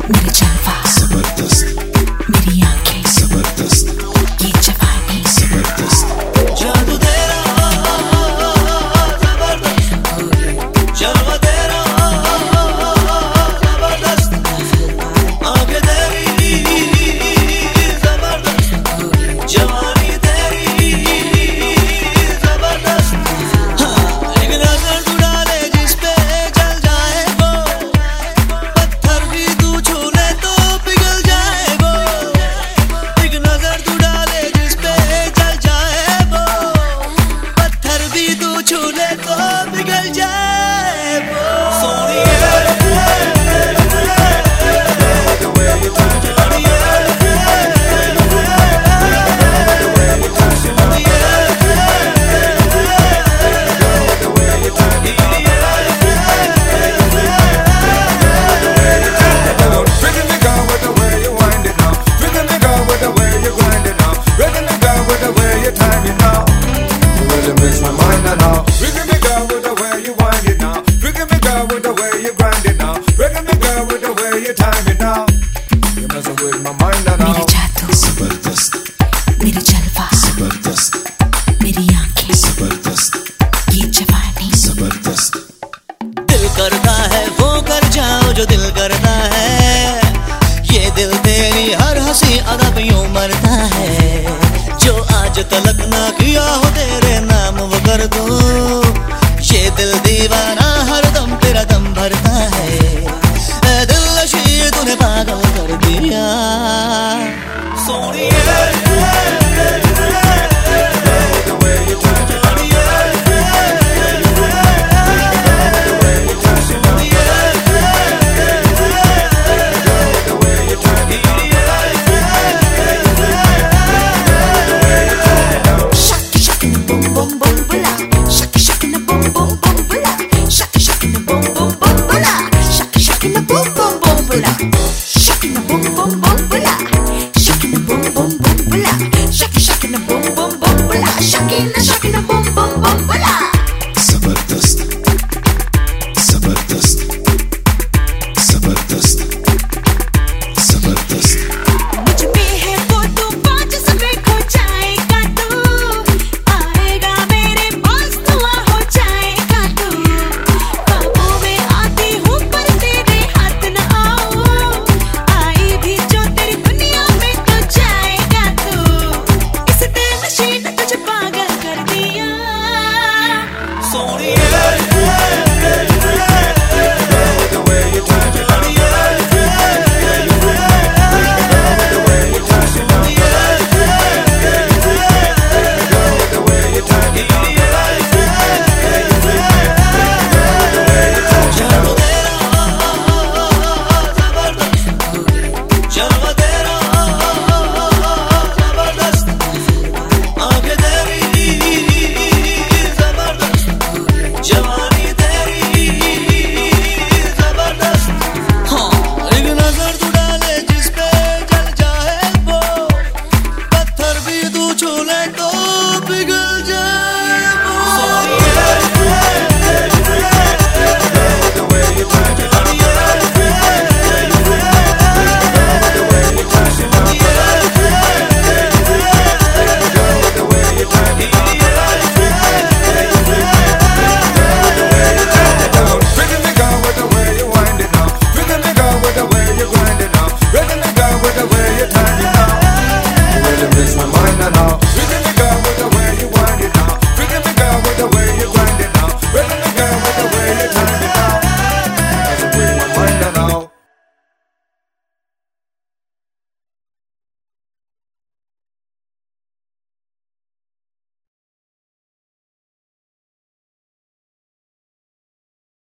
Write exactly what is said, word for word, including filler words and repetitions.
मेरे जलवा जबरदस्त, मेरी आंखें जबरदस्त, ये जवानी जबरदस्त, जादू तेरा जबरदस्त, जलवा तेरा जबरदस्त, आंखें तेरी जबरदस्त, जवानी तेरी जबरदस्त। हाँ, एक नजर तू डाले जिस पे जल जाए वो, पत्थर भी तू छू ले तो पिघल जाए वो। एक नजर तू डाले जिस पे जल जाए वो, पत्थर भी तू छू ले तो पिघल जाए वो। सोनिए makes my mind and now. Rhythm me girl with the way you wind it now. Rhythm me girl with the way you grind it now. Rhythm me girl with the way you time it now. You're messing with my mind and now. मेरे जादू जबरदस्त, मेरे जलवा जबरदस्त, मेरी आंखें जबरदस्त, ये जवानी जबरदस्त। दिल करता है वो कर जाओ जो दिल करता है, ये दिल तेरी हर हंसी अदा पे यूं मरता है। जो आज तलक ना किया हो तेरे नाम वो कर दो, ये दिल दीवाना हर दम तेरा दम भरता है। ए दिल नशीं तूने पागल कर दिया सोनिए। Boom boom boom boom,